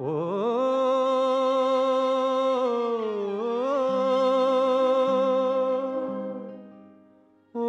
ഓ ഓ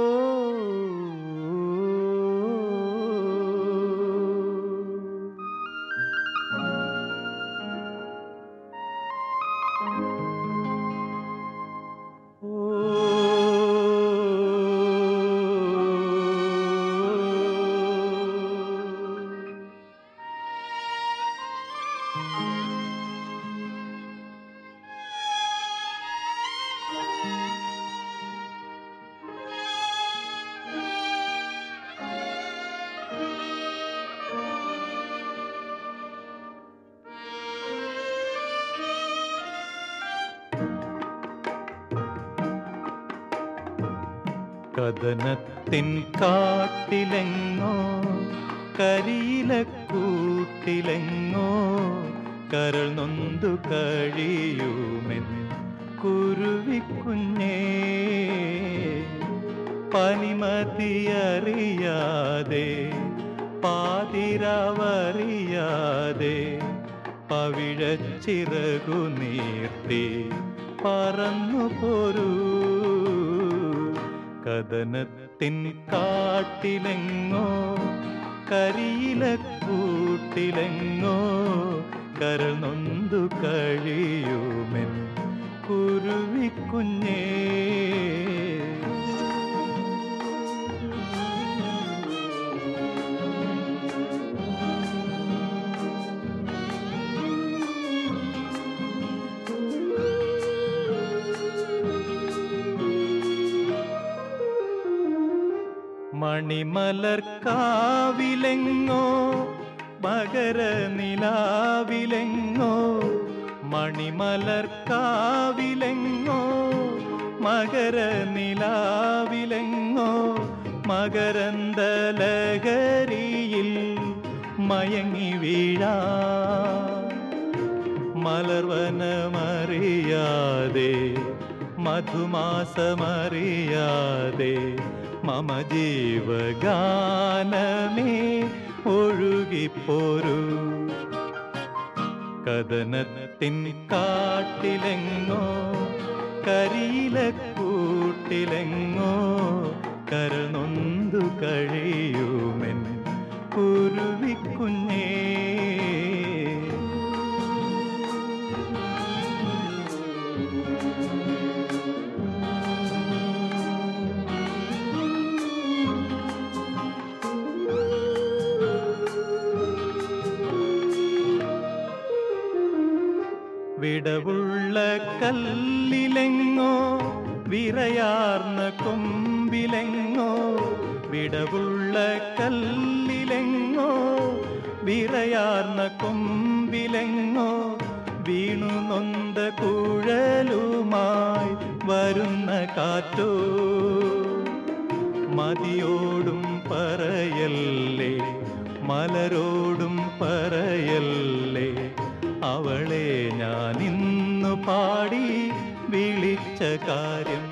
കഥനത്തിൻ കാട്ടിലെങ്ങോ കരിയിലക്കൂട്ടിലെങ്ങോ കരൾ നൊന്തു കഴിയുമെൻ കുരുവിക്കുഞ്ഞേ പനിമതിയറിയാതെ പാതിരാവറിയാതെ പവിഴച്ചിറകു നീർത്തി പറന്നു പോരൂ കഥനത്തിൻ കാട്ടിലെങ്ങോ കരിയിലക്കൂട്ടിലെങ്ങോ കരൾ നൊന്തു കഴിയുമെൻ കുരുവിക്കുഞ്ഞേ മണിമലർക്കാവിലെങ്ങോ മകരനിലാവിലെങ്ങോ മണിമലർക്കാവിലെങ്ങോ മകരനിലാവിലെങ്ങോ മകരന്ദലഹരിയിൽ മയങ്ങി വീഴാ മലർവനമറിയാതെ മധുമാസമറിയാതെ മമ ജീവഗാനമേ ഒഴുകിപ്പോരൂ കഥനത്തിൻ കാട്ടിലെങ്ങോ കരിയിലക്കൂട്ടിലെങ്ങോ കരൾ നൊന്തു കഴിയുമെൻ കുരുവിക്കുഞ്ഞേ വിടവുള്ള കല്ലിലെങ്ങോ വിറയാർന്ന കൊമ്പിലെങ്ങോ വിടവുള്ള കല്ലിലെങ്ങോ വിറയാർന്ന കൊമ്പിലെങ്ങോ വീണു നൊന്ത കുഴലുമായി വരുന്ന കാറ്റോ മതിയോടും പറയല്ലേ മലരോടും പറയല്ലേ അവളെ ഞാൻ ഇന്നു പാടി വിളിച്ച കാര്യം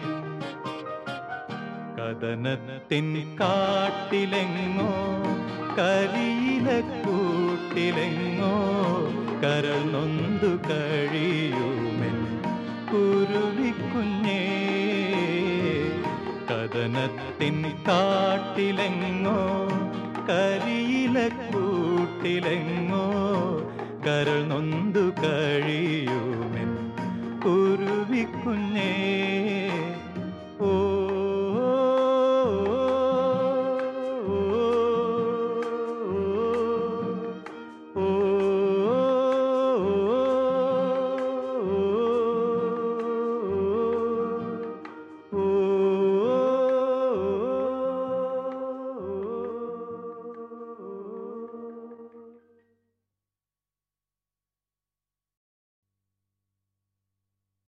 കഥനത്തിൻ കാട്ടിലെങ്ങോ കരിയിലക്കൂട്ടിലെങ്ങോ കരൾ നൊന്തു കഴിയുമെൻ കുരുവിക്കുഞ്ഞേ കഥനത്തിൻ കാട്ടിലെങ്ങോ കരിയിലക്കൂട്ടിലെങ്ങോ കരൾ നൊന്തു കഴിയുമെൻ കുരുവിക്കുഞ്ഞേ